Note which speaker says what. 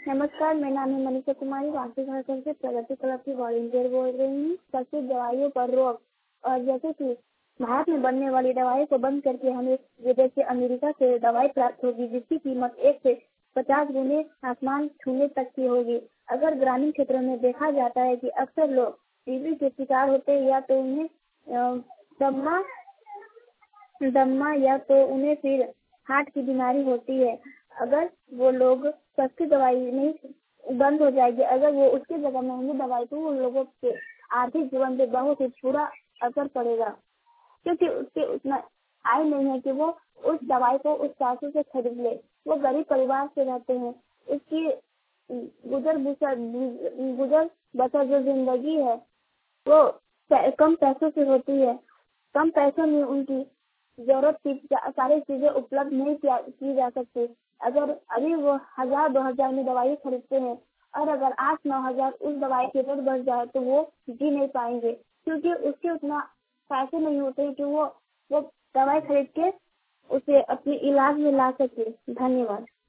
Speaker 1: नमस्कार, मेरा नाम है मनीषा कुमारी, वासी झारखंड से प्रगति क्लब की वॉलंटियर बोल रही हूँ। सस्ती दवाइयों पर रोक और जैसे कि भारत में बनने वाली दवाई को बंद करके हमें विदेश से अमेरिका से दवाई प्राप्त होगी, जिसकी कीमत 1 से 50 गुने आसमान छूने तक की होगी। अगर ग्रामीण क्षेत्रों में देखा जाता है कि अक्सर लोग टीबी के शिकार होते हैं या तो उन्हें दम्मा दम्मा या तो उन्हें फिर हार्ट की बीमारी होती है। अगर वो लोग सस्ती दवाई नहीं बंद हो जाएगी, अगर वो उसकी जगह महंगी दवाई, तो उन लोगों के आर्थिक जीवन पे बहुत ही बुरा असर पड़ेगा, क्योंकि उसके उतना आय नहीं है कि वो उस दवाई को उस पैसे से खरीद ले। वो गरीब परिवार से रहते हैं। उसकी गुजर बसर जो जिंदगी है वो कम पैसों से होती है। कम पैसों में उनकी जरूरत की सारी चीजें उपलब्ध नहीं की जा सकती। अगर अभी वो 1000-2000 में दवाई खरीदते हैं और अगर 8-9 हजार उस दवाई की रेट बढ़ जाए तो वो जी नहीं पाएंगे, क्योंकि उसके उतना पैसे नहीं होते कि वो दवाई खरीद के उसे अपने इलाज में ला सके। धन्यवाद।